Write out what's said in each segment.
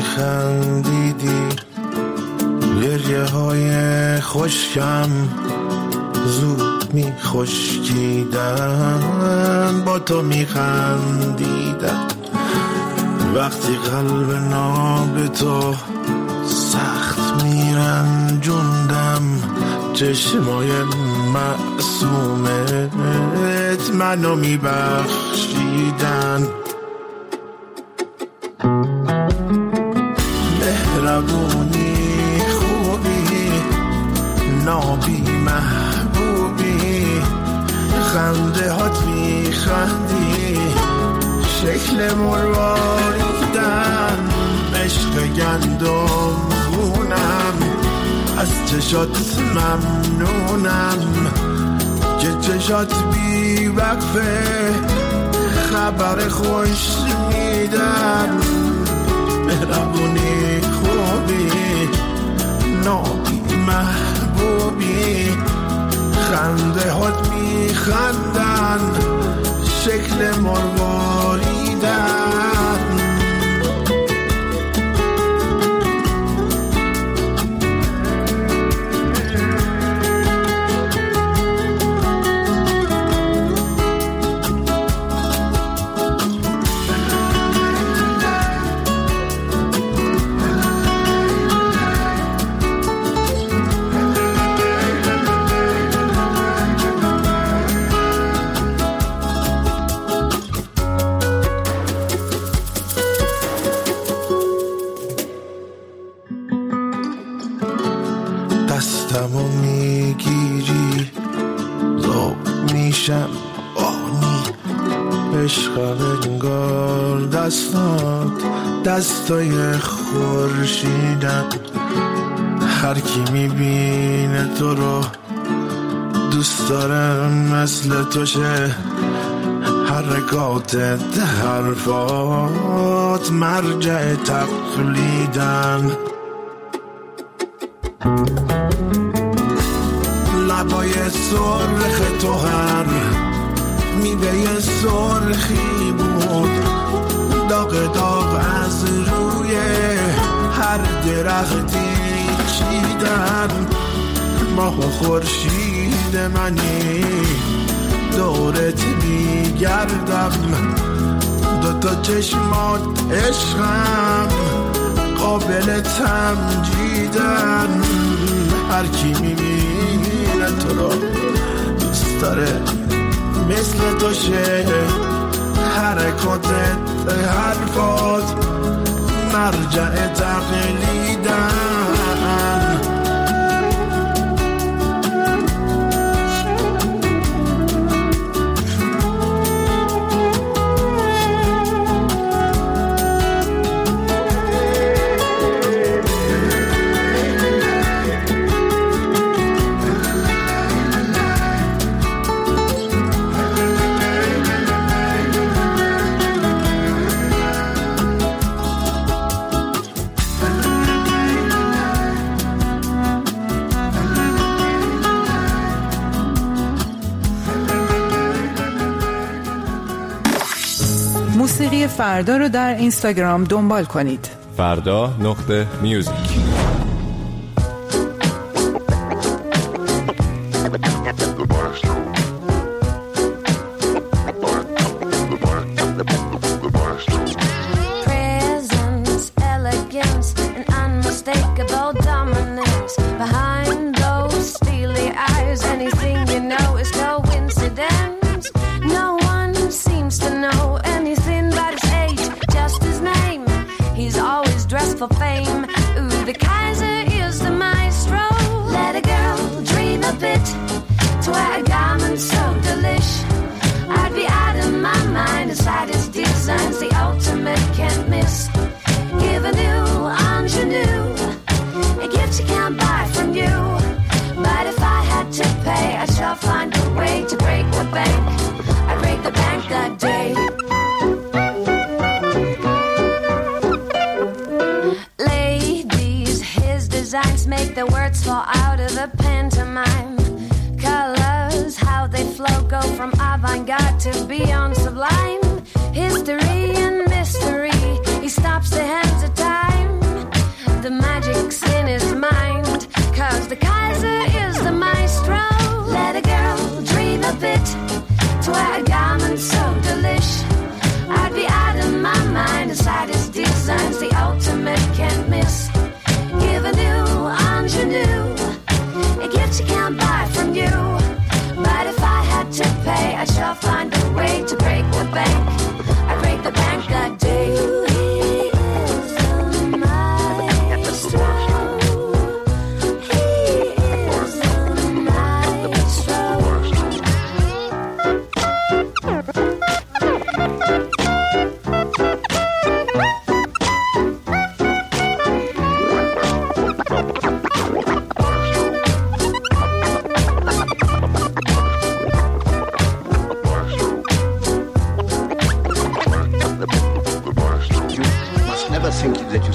میخندیدی، گریه های خشکم زود میخشکیدن، با تو میخندیدم. وقتی قلب ناب تو سخت میرنجوندم، چشمای معصومت منو میبخشیدن. مهربونی خوبی، نابی محبوبی، خنده هات میخندی، شکل مرواریدن، عشق گندم خونم، از چشات ممنونم که چشات بی وقفه خبر خوش میدن. مهربونی خوبی، نابی محبوبی، خنده هات میخندن، شکل مرواریدن. دستمو میگیری ذوق میشم آنی، عشقم انگار دستات دستای خورشیدن. هر کی میبینه تو رو دوست داره مثل تو شه، حرکاتت حرفات مرجع تقلیدن. لبای سرخ تو هر میوه سرخی بود، داغ داغ از روی هر درختی چیدن. ماه و خورشید منی دورت میگردم، دوتا چشمات عشقم قابل تمجیدن. هر کی میبینه تو رو دوست داره مثل تو شه، حرکاتت حرفات مرجع تقلیدن. موسیقی فردا رو در اینستاگرام دنبال کنید. فردا.music. For fame, ooh, the Kaiser is the maestro. Let a girl dream a bit to wear a garment so delish. I'd be out of my mind aside his designs, the ultimate can't miss. Give a new ingenue, a gift you can't buy from you. But if I had to pay, I shall find a way to break the bank. I'd break the bank that day. Make the words fall out of the pantomime. Colors, how they flow, go from avant-garde to beyond sublime. History and mystery, he stops the hands of time.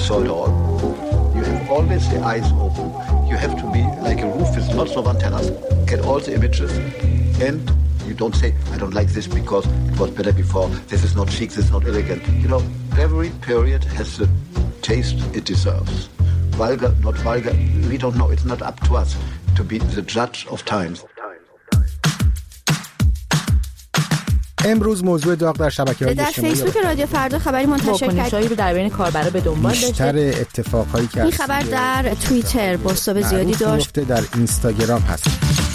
saw it all. You have always the eyes open. You have to be like a roof with lots of antennas, get all the images, and you don't say, I don't like this because it was better before, this is not chic, this is not elegant. You know, every period has the taste it deserves. Vulgar, not vulgar, we don't know. It's not up to us to be the judge of times. امروز موضوع داغ در شبکه‌های اجتماعی در فیسبوک رادیو فردا خبری منتشر واکنش‌هایی رو در بین کاربرا به دنبال داشته. بیشتر اتفاقایی که این خبر در توییتر بازتاب زیادی داشت. در اینستاگرام هست.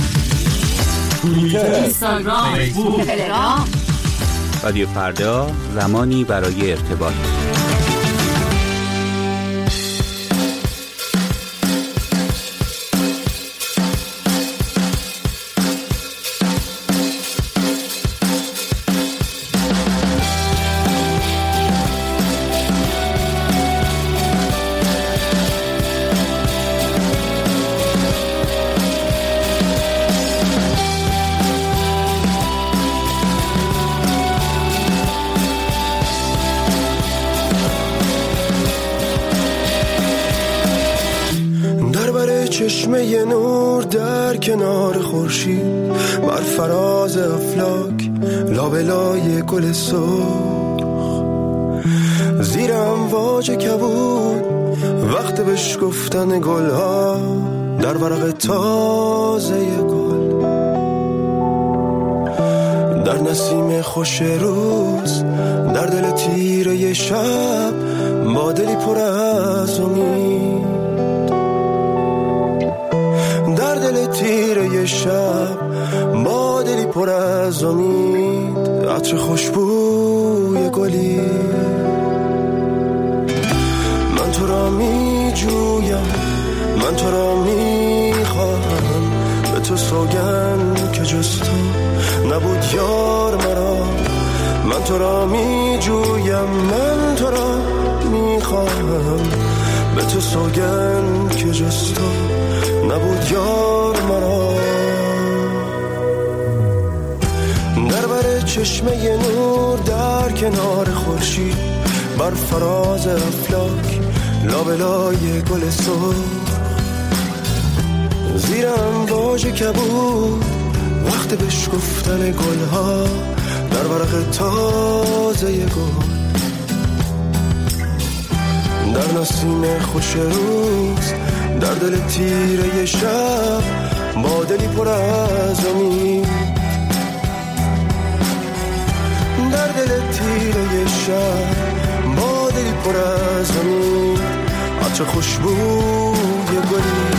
اینستاگرام، فیسبوک، تلگرام. رادیو فردا، زمانی برای ارتباط. چشمه نور در کنار خورشید، بر فراز افلاک لابلای گل سرخ، زیر امواج کبود وقت بشکفتن گلها در ورق تازه گل، در نسیم خوش روز، در دل تیره شب، با دلی پر از امید، در دل تیره شب، با دلی پر از امید، عطر خوشبوی گلی. من تو را می جویم، من تو را می خواهم، به تو سوگند که جز تو نبود یار مرا. من تو را می جویم، من تو را می خواهم، به تو سوگند که جز تو نبود یار مرا. در بر چشمه نور در کنار خورشید، بر فراز افلاک لابلای گل سرخ، زیر امواج کبود وقت بشکفتن گلها در ورق تازه گل، در نسیم خوش روز، در دل تیره شب، با دلی پر از امید، در دل تیره شب، با دلی پر از امید، عطر خوشبوی گلی.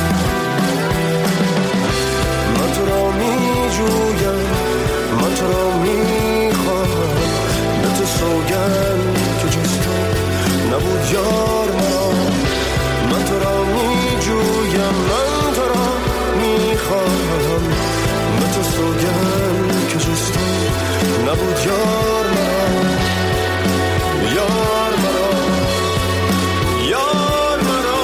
من تو را می جویم، من تو را می خواهم، به تو سوگند که جز تو نبود یار مرا. من تو را می جویم، من تو را می خواهم، به تو سوگند که جز تو نبود یار مرا، یار مرا، یار مرا.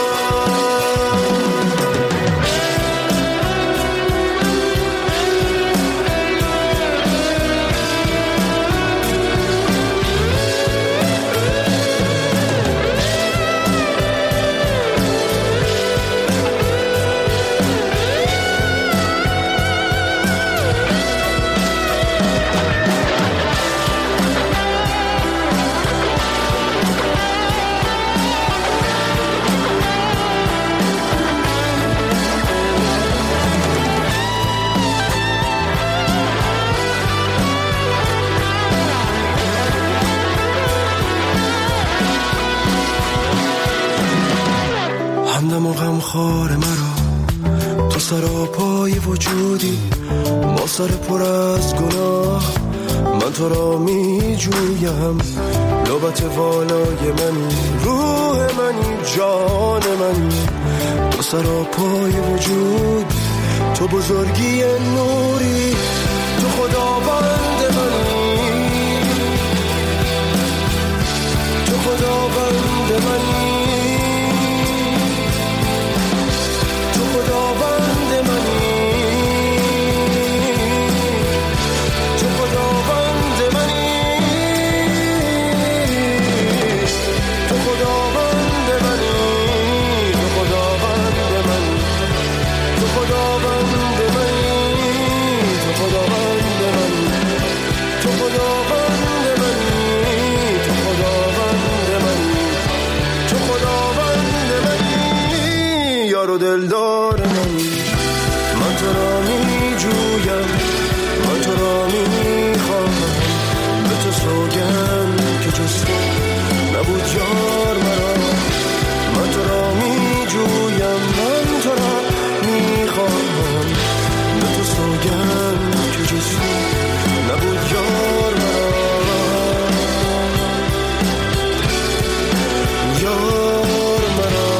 همدم و غمخوار مرا، تو سراپای وجودی، با سر پر از گناه. من تو را می جویم، لبت والای منی، روح منی، جان منی، تو سراپای وجود، تو بزرگی نوری، تو خداوند منی، تو خداوند منی، تو خداوند منی، تو خداوند منی، تو خداوند تو دلدار من تو را می جویم، من تو را می خواهم، به تو سوگند که جز تو نبود یار مرا. من تو را می جویم، من تو را می خواهم، به تو سوگند که جز تو نبود یار مرا. یار مرا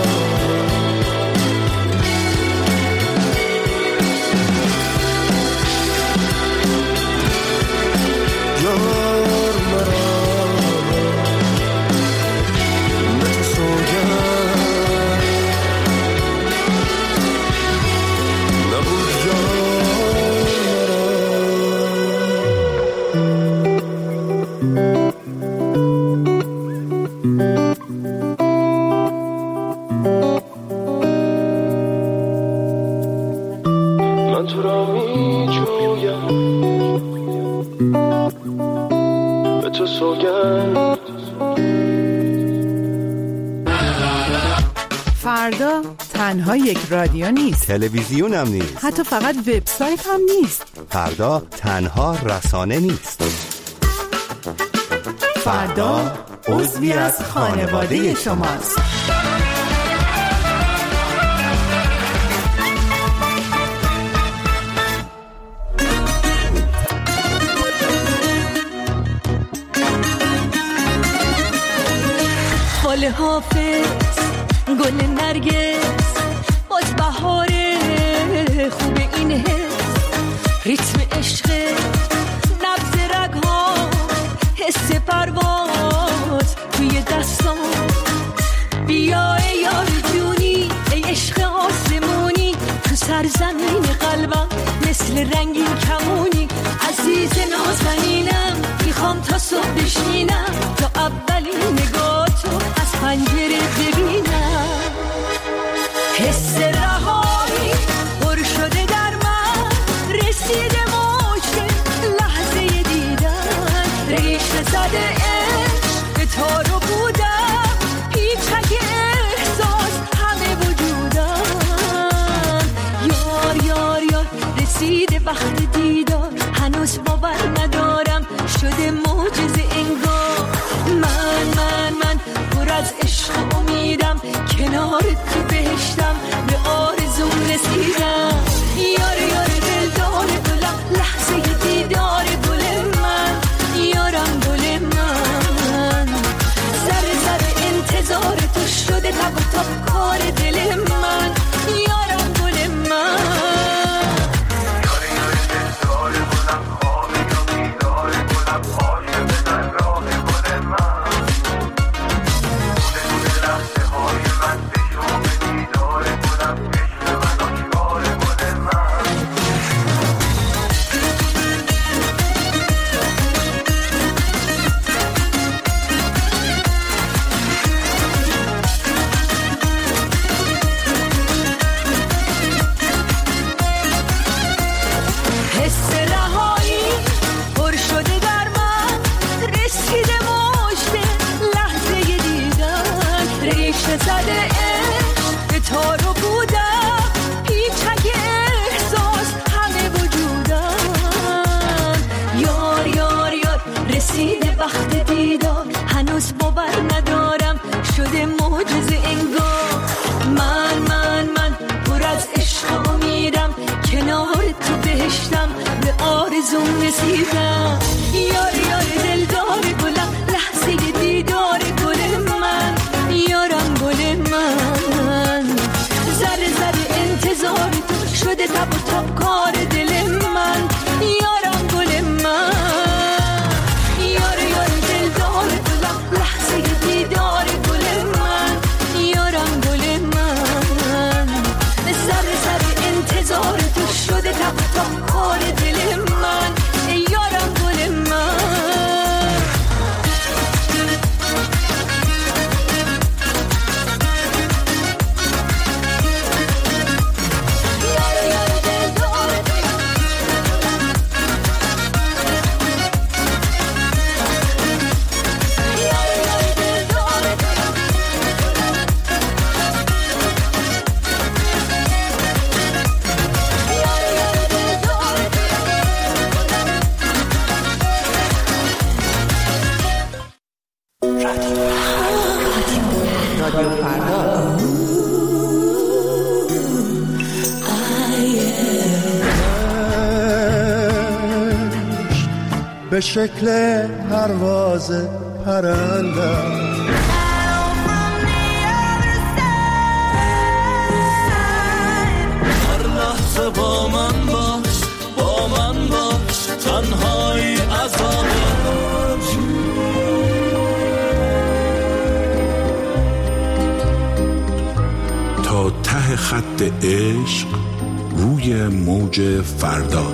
فردا تنها یک رادیو نیست، تلویزیون هم نیست، حتی فقط وبسایت هم نیست. فردا تنها رسانه نیست. فردا عضوی از خانواده شماست. خاله حافظ گل نرگس باز بهاره، خوب این حس ریتم عشق نبض رگها، حس پرواز توی دستان. بیا ای یار جونی، ای عشق آسمونی، تو سرزمین قلبم مثل رنگین کمونی. عزیز نازنینم میخوام تا صبح بشینم، تا اولین نگاه تو از پنجره ببینم. حس رهایی پر شده در من، رسیده موج لحظه دیدن. ریشه زده عشق به تارو بودم، پیچک احساس همه وجودم. یار یار یار رسیده وقت دیدار، هنوز باور ندارم شده معجزه انگار. من پر از عشق امیدم، کنار تو بهشتم به آرزوم رسیدم. یار یار دلدار گلم، لحظه دیدار گل من، یارم گل من. ذره ذره انتظار تو شده تب و تاب کار دل من، یارم گل من. وقت دیدار هنوز باور ندارم شده معجزه انگار. من پر از عشق امیدم، کنار تو بهشتم به آرزوم رسیدم. یار یار دلدار گلم، لحظه دیدار گل من، یارم گل من. ذره ذره انتظار تو شده تب و تاب کار دل من، یارم گل من. دیدار گل من، یارم گل من. ذره ذره انتظار تو شده تب و تاب کار دل من، یارم گل من. یار یار دلدار فردا. به شکل پرواز پرندم هر لحظه با من باش، با من باش، تنهایی عذاب تا ته خط عشق روی موج فردا.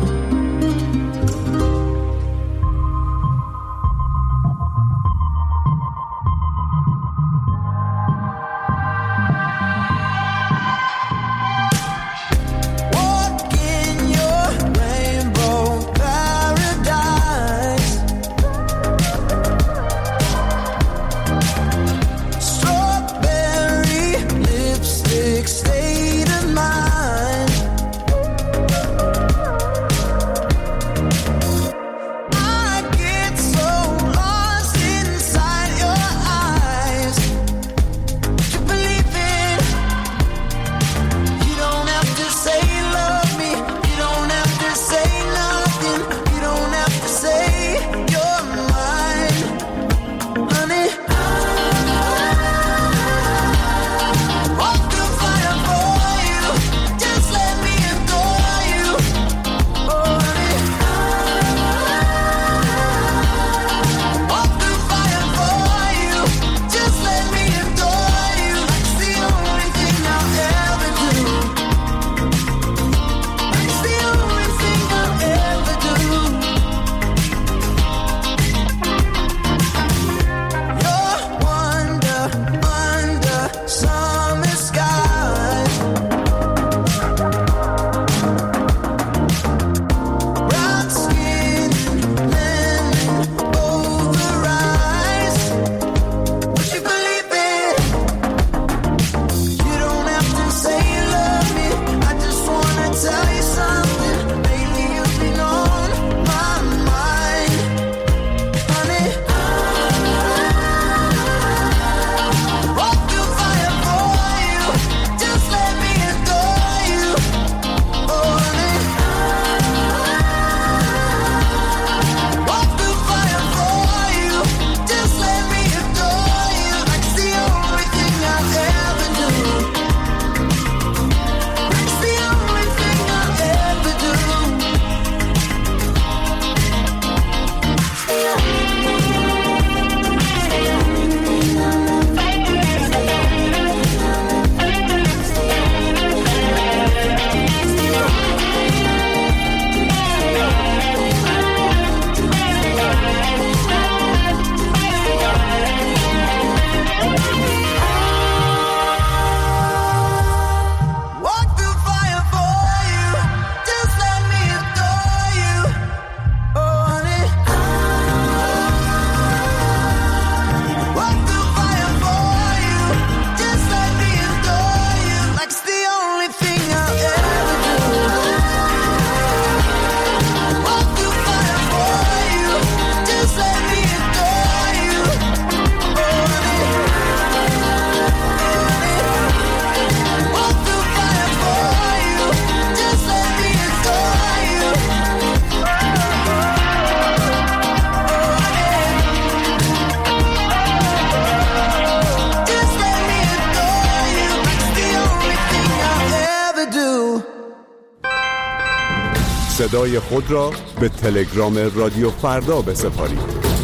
صدای خود را به تلگرام رادیو فردا بسپارید.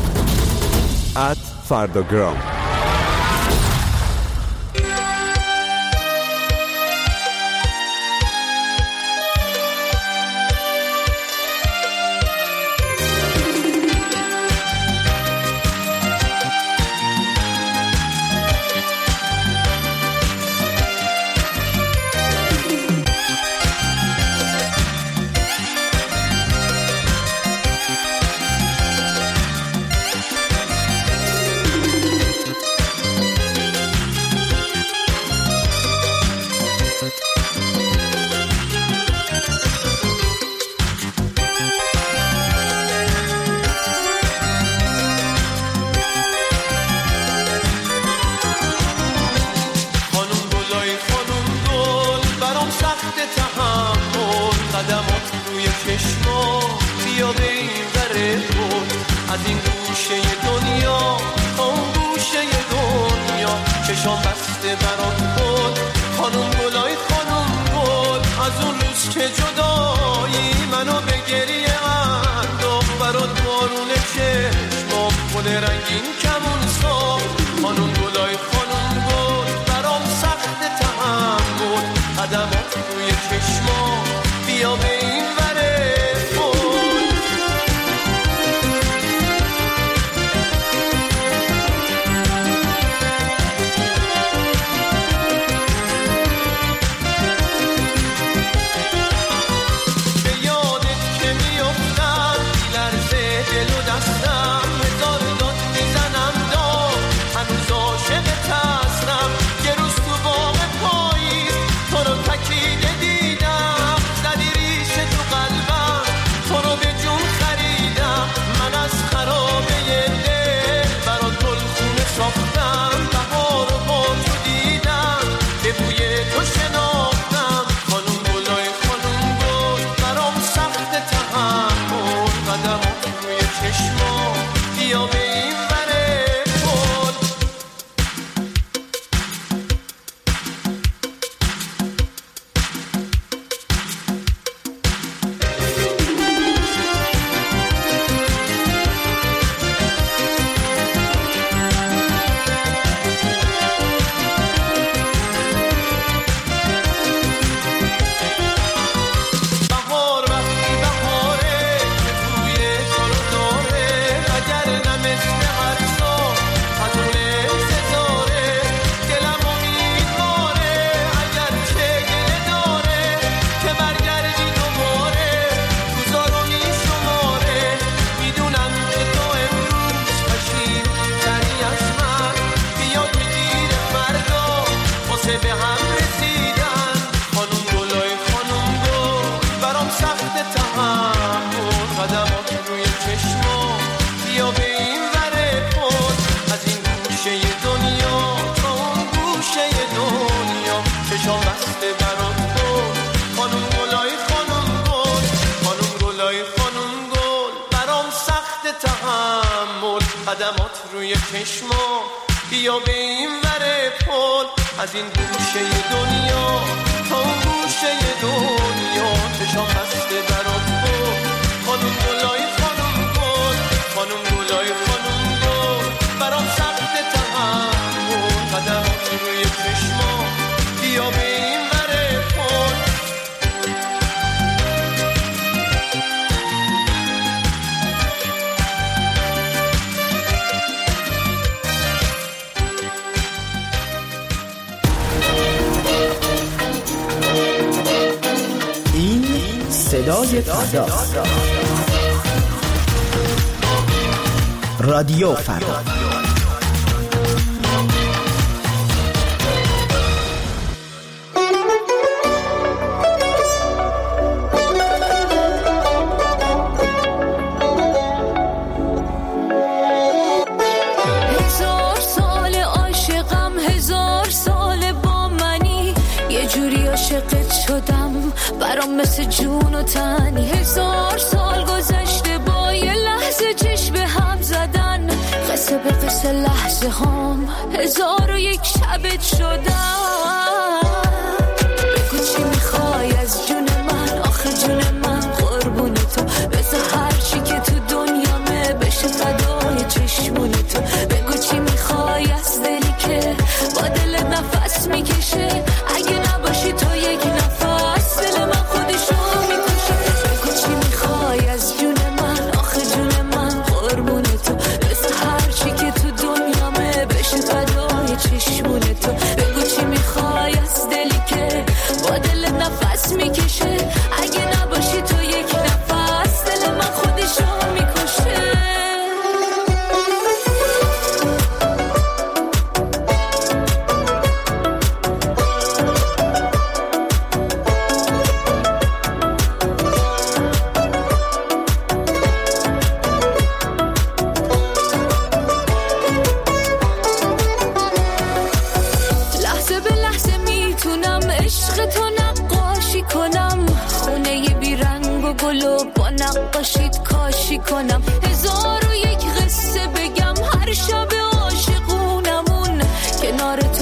@فرداگرام. از این گوشه دنیا تا اون گوشه دنیا، چشام بسته برات بود خانم گلای خانم گل. از اون روز که جدایی منو به گریه انداخت، برات بارون چشمام گل رنگین کمون ساخت. خانم گلای خانم گل برام سخت تحمل، قدمات روی چشمام بیا به این وره قدمات روی چشما بیا به این وره پل. از این گوشه دنیا تا اون گوشه دنیا، چشام بسته برات بود خانم گلای خانم گل. خانم گلای خانم گل برام سخت تحمل، قدمات روی چشما بیا به این وره پل. صدای فردا، رادیو فردا. هزار سال عاشقم، هزار سال با منی، یه جوری عاشقت شدم برام مثل جون و تنی. هزار سال گذشته با یه لحظه چشم به هم زدن، قصه به قصه لحظه هم 1001 شبت شدم. بگو چی میخوای از جون من، آخه جون من قربون تو، بذار هر چی که تو دنیامه بشه فدای چشمون تو. بگو چی میخوای از دلی که با دل نفس میکشه، اگه نباشی تو یک نفس دل من خودشو میکشه. بگو چی میخوای از جون من، آخه جون من قربون تو، بذار هر چی که تو دنیامه بشه فدای چشمون تو. بگو چی میخوای از دلی که با دل نفس میکشه، اگه نباشی تو یک نفس دل من خودشو میکشه. لحظه به لحظه میتونم عشق تو نقاشی کنم، خونه بی رنگ و گل و با نقاشیت کاشی کنم. 1001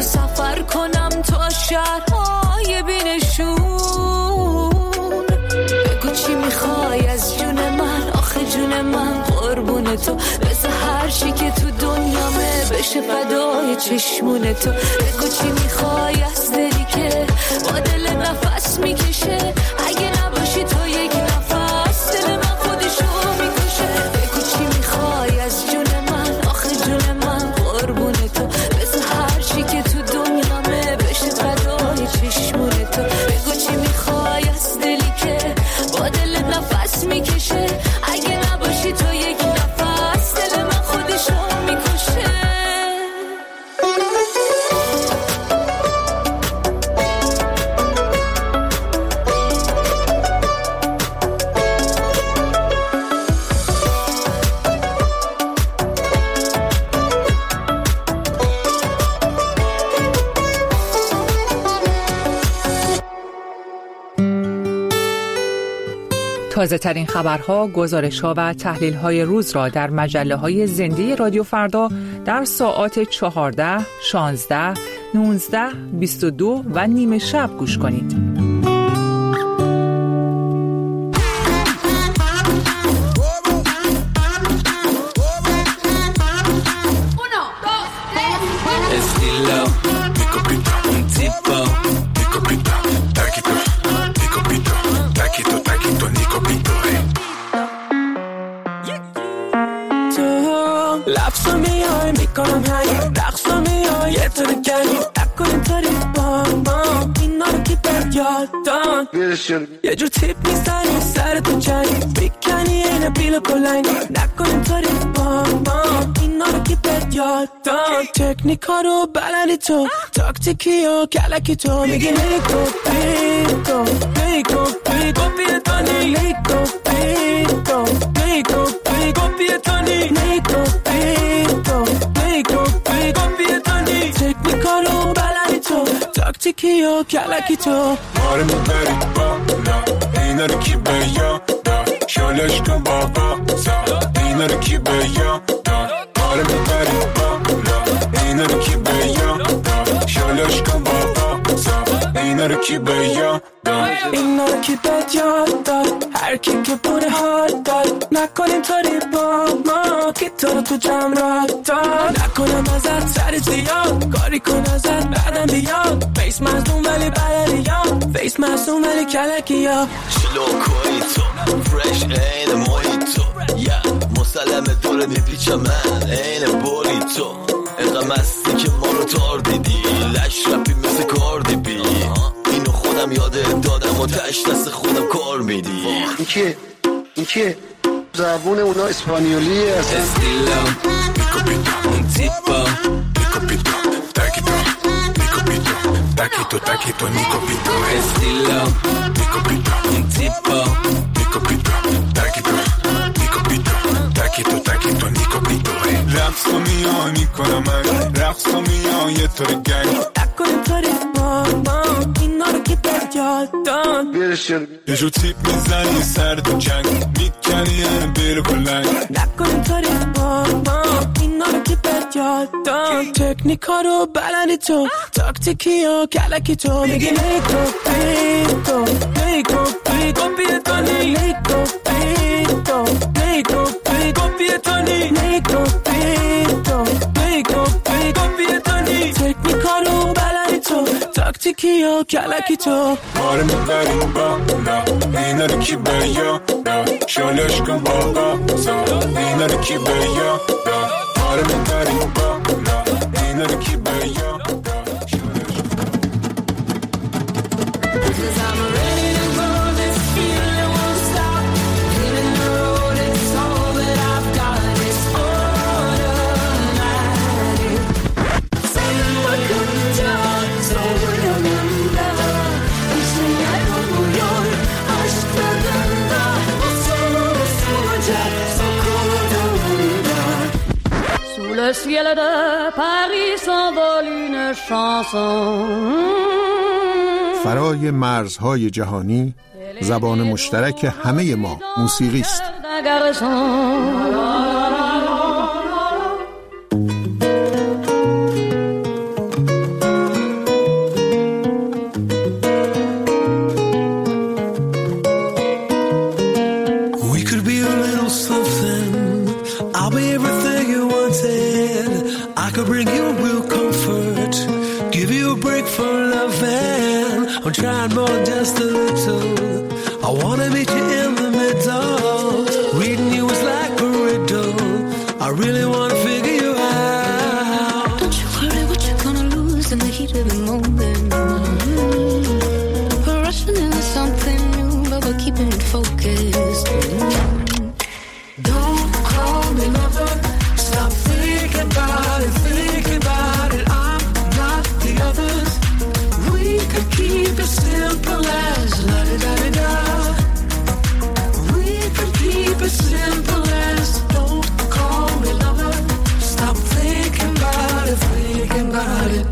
سفر کنم تا شهرهای بینشون. بگو چی میخوای از جون من، آخه جون من قربون تو. بذار هر چی که تو دنیامه بشه فدای چشمون تو. بگو چی میخوای از دلی که با دل نفس میکشه. اگه نباشی تو یک نفس دل من خودشو میکشه. بگو چی میخوای از جون من، آخه جون من قربون تو. بذار هر چی که تو دنیامه بشه فدای چشمون تو. بگو چی میخوای از دلی که با دل نفس میکشه. اگه نباشی تو یک نفس دل من خودشو میکشه. تازه ترین خبرها، گزارش‌ها و تحلیل‌های روز را در مجله‌های زنده رادیو فردا در ساعات 14، 16، 19، 22 و نیمه شب گوش کنید. لفظو میای میکنم هنگ رقصو میای یه تو نکنی نکنیم تاریف با ما اینا رو کی بد یاد دان یه جور تیپ میزنی سر تو جنگی بکنی اینه بیل کلنگی نکنیم تاریف با ما اینا رو کی بد یاد دان تکنیکا رو بلدی تو تاکتیکی و کلکی تو میگی نیکو پیکو نیکو پیکو پیتانی نیکو پیکو نیکو پیکو پیتانی نیکو پیکو نیکو پیکو پیتانی تکنیکا رو بلدی تو تاکتیکی و کلکی تو آره میبری بالا اینا رو کی به یاد شالش کن بابا اینا رو کی به یاد آره میبری بالا اینا رو کی به یاد شالش کن بابا اینا رو کی به یاد اینا رو کی به یاد هر کی که بوده حال داد نکنیم تاری با ما که تو رو تو جمع را داد نکنم ازت سر زیاد کاری کن ازت بعدم بیاد فیس مظلوم ولی بلدیاد فیس مظلوم ولی کلکی ها شلو کنی تو فرش این محیط تو مسلمه دوره میپیچم من این بولی تو اینقدر مستی که ما رو تار دیدی لش رپی مثل کاردی بی اینو خودم یاده دادم و تش دست خودم کار میدی این کیه؟ زبون اونا اسپانیولیه استیلام بیکو بیتو اون تیپا بیکو بیتو تاکی تو نیکو بیتو استیلام بیکو بیتو اون تیپا بیکو بیتو تاکی تو نیکو بیتو رقصو میان میکنم من رقصو میان یه طور گنگ نکنیم تاریف با ما اینا رو که بد یاد دان یه جو تیپ میزنی سر تو جنگ میکنی هم بیرو کلنگ نکنیم تاریف با ما اینا رو که بد یاد دان تکنیکا رو بلدی تو تاکتیکی و کلکی تو میگی نیکو پیکو نیکو پیکو پیتانی نیکو پیکو نیکو پیکو پیتانی نیکو پیکو نیکو پیکو پیتانی تکنیکا رو بلدی تو تاکتیکی و کلکی تو آره میبریم بالا اینا رو کی به یاد شالش کن بابا اینا رو کی به یاد آره میبریم بالا اینا رو کی به یاد Le ciel de Paris s'envole une chanson. فرای مرزهای جهانی زبان مشترک همه ما موسیقی است. break for loving. I'm trying more than just a little. I wanna meet you in the middle. Reading you was like a riddle. I really wanna figure you out. Don't you worry what you're gonna lose in the heat of the moment. We're rushing into something new, but we're keeping it focused. Don't call me lover. Stop thinking about it, thinking about it. I'm not the others. We could keep it simple as la-da-da-da-da. We could keep it simple as don't call me lover. Stop thinking about it, thinking about it.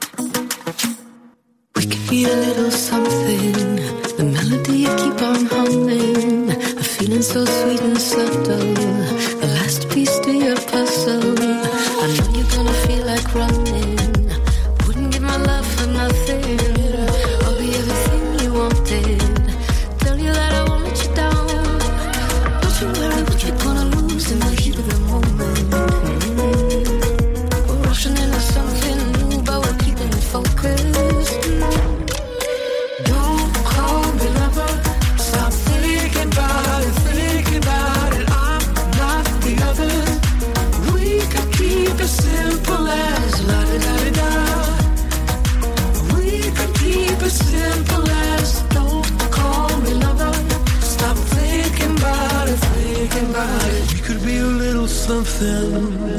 We could be a little something. The melody you keep on humming. A feeling so sweet and subtle. The last piece to your puzzle. I know you're gonna feel like running. Wouldn't give my love for nothing. I'll be everything you wanted. Tell you that I won't let you down. Don't you worry what you're gonna lose in the heat of the moment. We're rushing into something new, but we're keeping it focused. Don't call me lover. Stop thinking about it, thinking about it. I'm not the others. We could keep it simple as la-da-da-da-da. We could keep it simple as don't call me lover. Stop thinking about it, thinking about it. We could be a little something.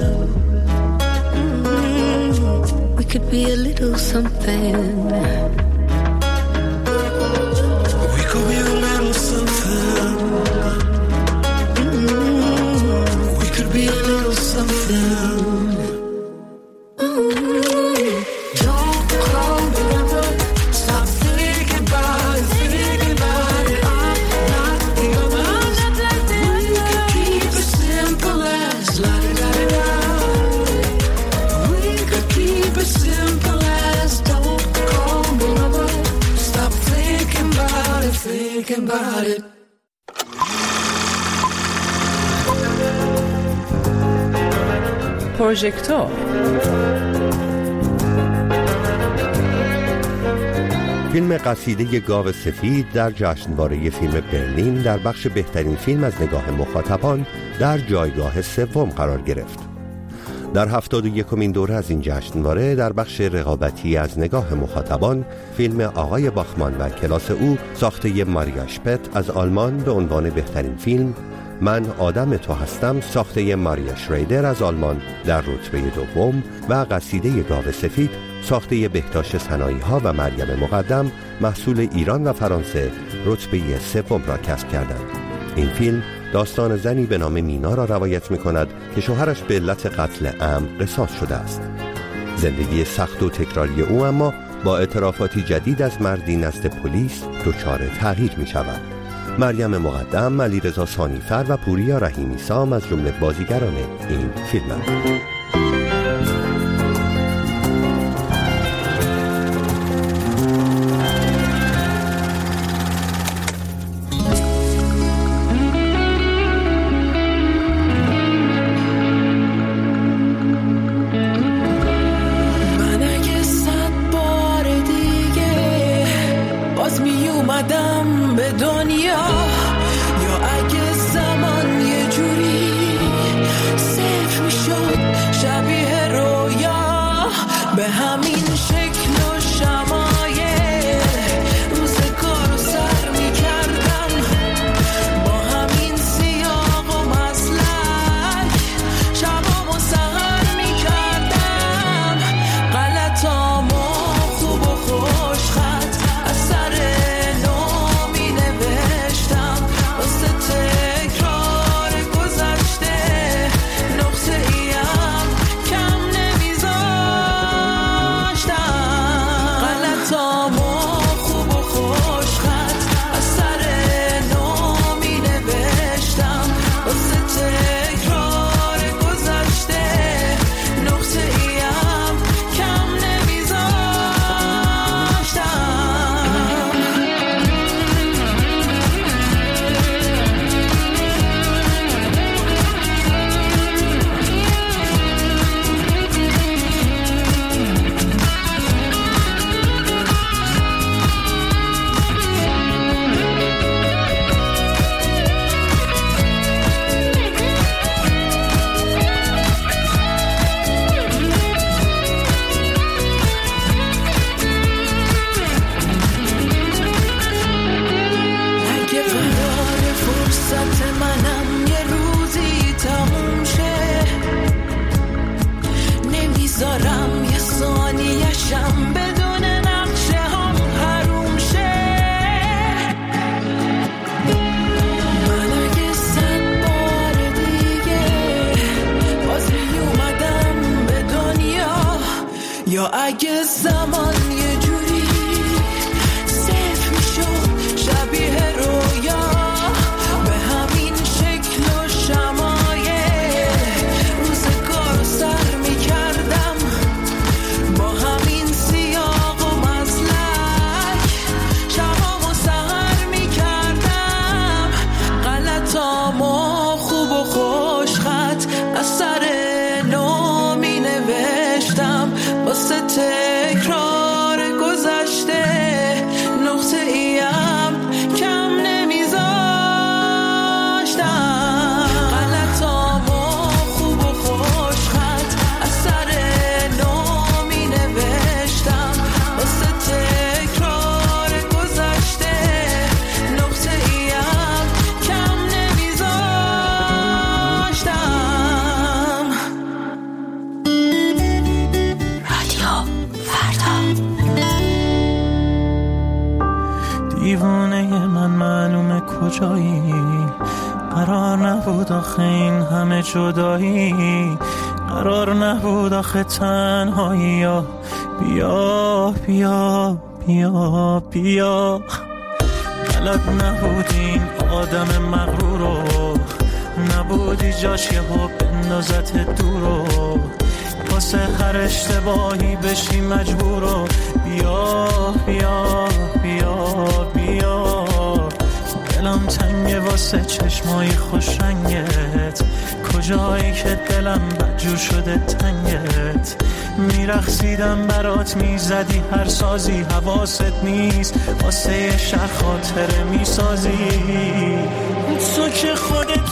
We could be a little something. We could be a little something. We could be a little something. Don't call me lover. Stop thinking about it, thinking about it. I'm not the other. We could keep it simple as la-da-da-da-da. We could keep it simple as don't call me lover. Stop thinking about it, thinking about it. پروژکتور. فیلم قصیده گاو سفید در جشنواره فیلم برلین در بخش بهترین فیلم از نگاه مخاطبان در جایگاه سوم قرار گرفت. در 71مین دوره از این جشنواره در بخش رقابتی از نگاه مخاطبان فیلم آقای باخمان و کلاس او ساخته ماریا شپت از آلمان به عنوان بهترین فیلم، من آدم تو هستم ساخته ماریا شریدر از آلمان در رتبه دوم و قصیده گاو سفید ساخته بهداشت سنایی‌ها و مریم مقدم محصول ایران و فرانسه رتبه سوم را کسب کردند. این فیلم داستان زنی به نام مینا را روایت می‌کند که شوهرش به علت قتل عمد قصاص شده است. زندگی سخت و تکراری او اما با اعترافاتی جدید از مردی نزد پلیس دچار تغییر می‌شود. مریم مقدم، علیرضا ثانیفر و پوریا رحیمی سام از جمله بازیگران این فیلم‌اند. یا اگه زمان یه جوری صفر میشد اگه زمان یه جوری صرف میشد شبیه رویا به همین شکل و شمایل روزگار سر میکردم با همین سیاق و مزلک شبامو سهر میکردم غلطامو خوب و خوش خط از سر نو می نوشتم واسه تکرار گذشته نقطه ایم کم نمیذاشتم غلطامو خوب و خوش خط از سر نو می نوشتم واسه تکرار گذشته نقطه ایم کم نمیذاشتم رادیو فردا دیوانه من معلومه کجایی قرار نبود آخه این همه جدایی قرار نبود آخه تنهایی یا بیا بیا بیا بیا بلد نبود این آدم مغرورو نبودی جاش یه ها بندازت دورو واسه هر اشتباهی بشی مجبورو بیا بیا بیا بیا دلم تنگه واسه چشمای خوش رنگت کجایی که دلم بدجور شده تنگت میرقصیدم برات میزدی هر سازی حواست نیست واسه یه شهر خاطره میسازی تو که خودت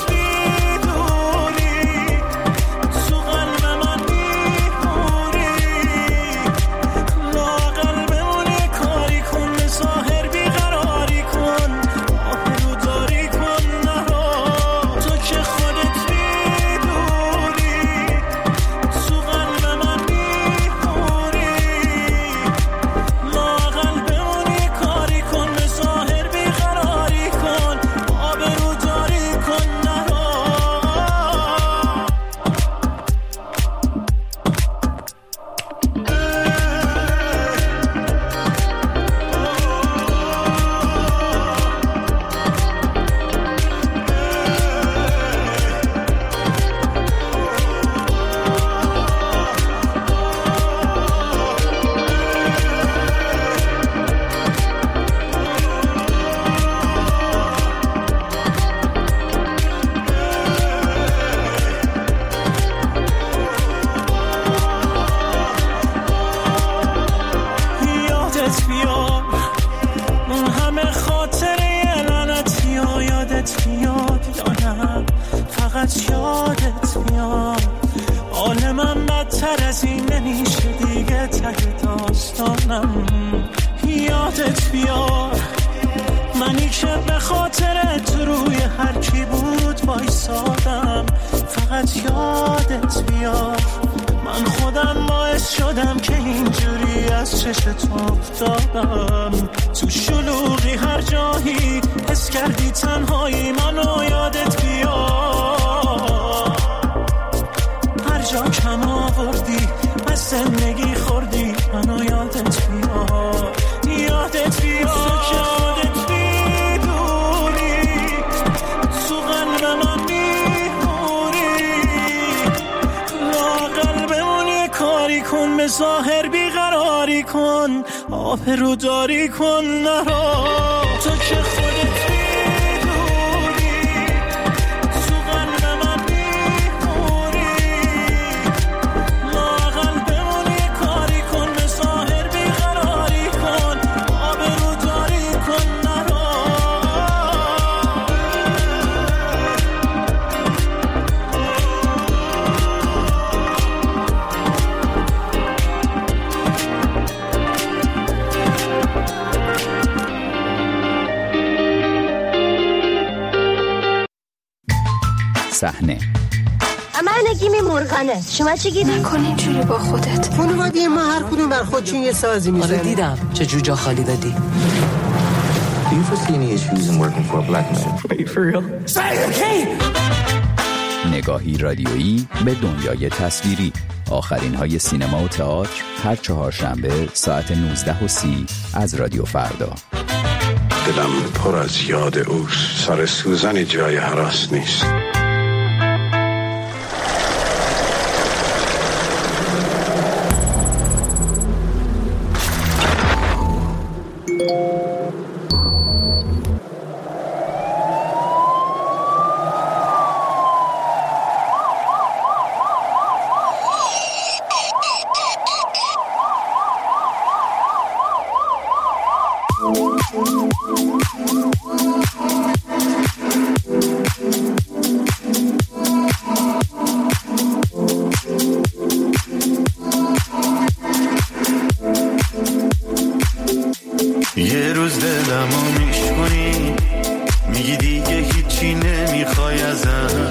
یادت بیار منی که به خاطر تو روی هر کی بود وایسادم فقط یادت بیار من خودم باعث شدم که اینجوری از چشت افتادم تو شلوغی هر جایی حس کردی تنهایی منو یادت بیار هر جا کم آوردی از زندگی خوردی منو یادت بیار یادت بیار تو که خودت بیدوری تو قلب من بیموری لااقل بمونی کاری کن به ظاهر بیقراری کن آبرو داری کن نرا تو که خودت صحنه من نگیمی مرغانه شما چی گیدی؟ نکن اینجوری با خودت خانواده ما هر کدوم بر خودشون یه سازی میزنه. آره دیدم چه جوجا خالی دادی. Do you foresee any issues in working for a black man? Are you for real? نگاهی رادیویی به دنیای تصویری آخرین های سینما و تئاتر هر چهارشنبه ساعت 19:30 از رادیو فردا. دلم پر از یاد اوست، سر سوزن جای هراس نیست. یه روز دلمو میشکنی، میگی دیگه هیچی نمیخوای ازم.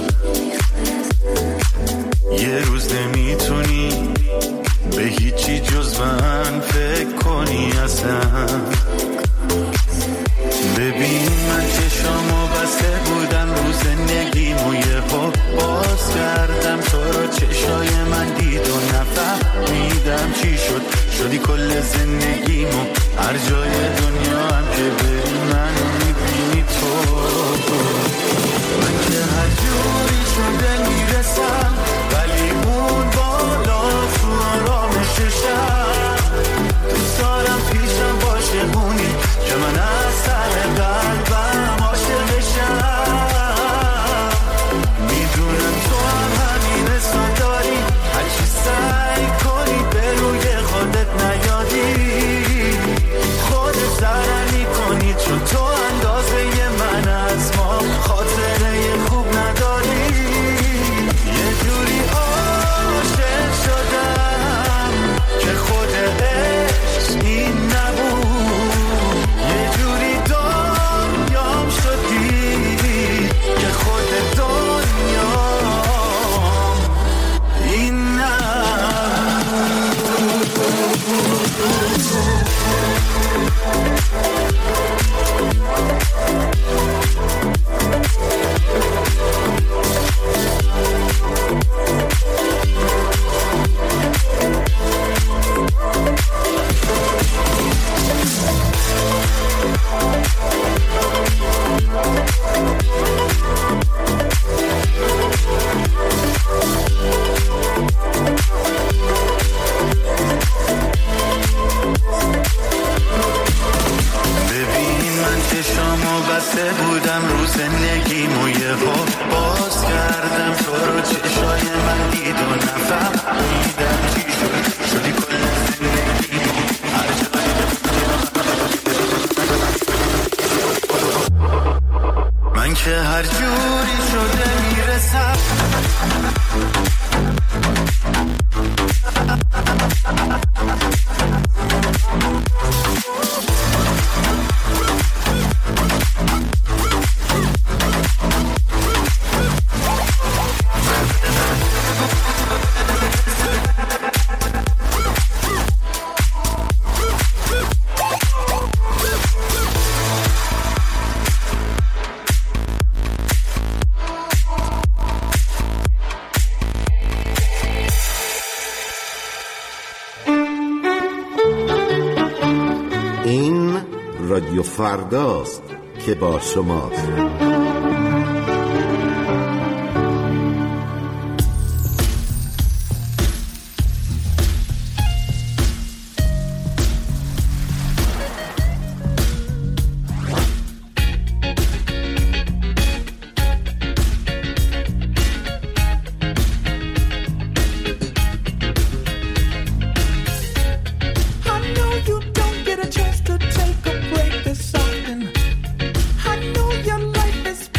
یه روز نمیتونی به هیچی جز من فکر کنی اصلا. ببین من چشامو بسته بودم رو زندگیمو، یهو باز کردم تو رو، چشای من دید و نفهمیدم چی شد. شدی کل زندگیمو، هر جای دنیا هم که بری منو میبینی تو. من که هر جوری شده میرسم، ولی اون بالا تو آرامششم. دوست دارم پیشم باشه اونی که من از سر قلبم عاشقشم. میدونم تو هم همین حسو داری، هرچی سعی کنی به روی خودت نیادی. خودت ضرر میکنی چون تو اندازه من از ما خاطره خوب نداری. یه جوری عاشق شدم که خود عشق این نبود. یه جوری دنیام شدی که خود دنیام این بسته بودم رو زندگیمو، یهو باز کردم تو رو، چشای من دید و نفهمیدم چی شد. شدی کل زندگیمو، هر جای من که هر جوری شده میرسم. رادیو فرداست که با شماست. Chance to take a break this often. I know your life is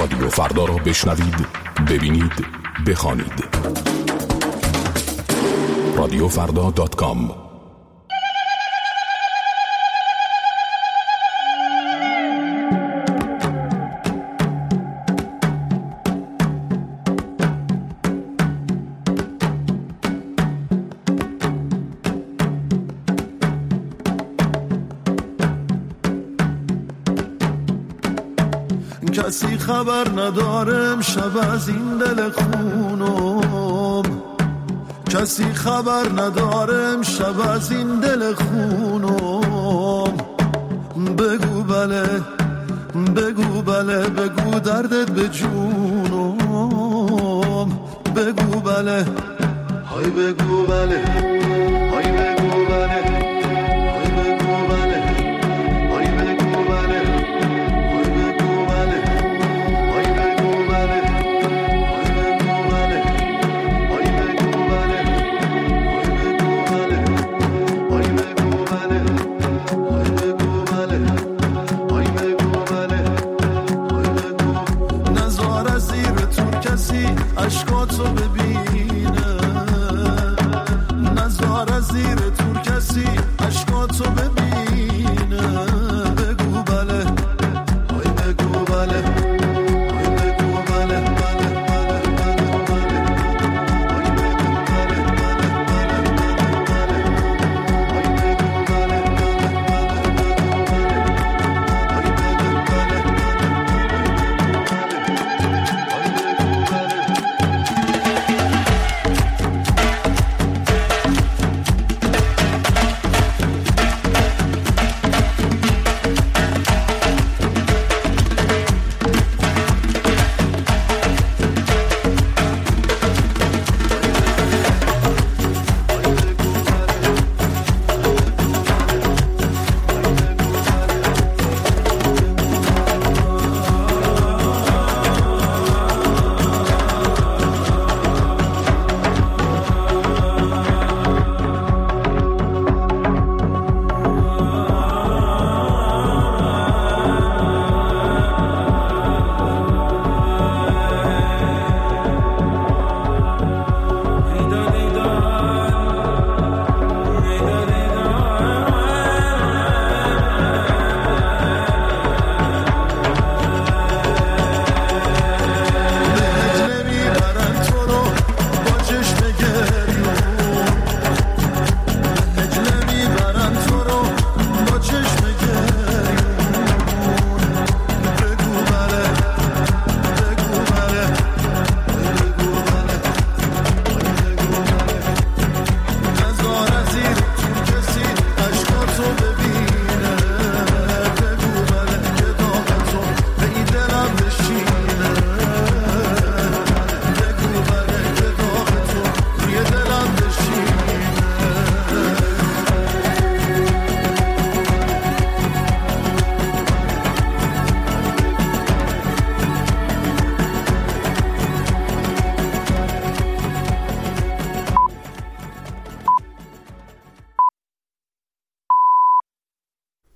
رادیو فردا را بشنوید، ببینید، بخوانید. radiofrda.com. کسی خبر ندارم شب از این دل خونم، کسی خبر ندارم شب از این دل خونم. بگو بله بگو بله بگو دردت به جونم. بگو بله های بگو بله های بگو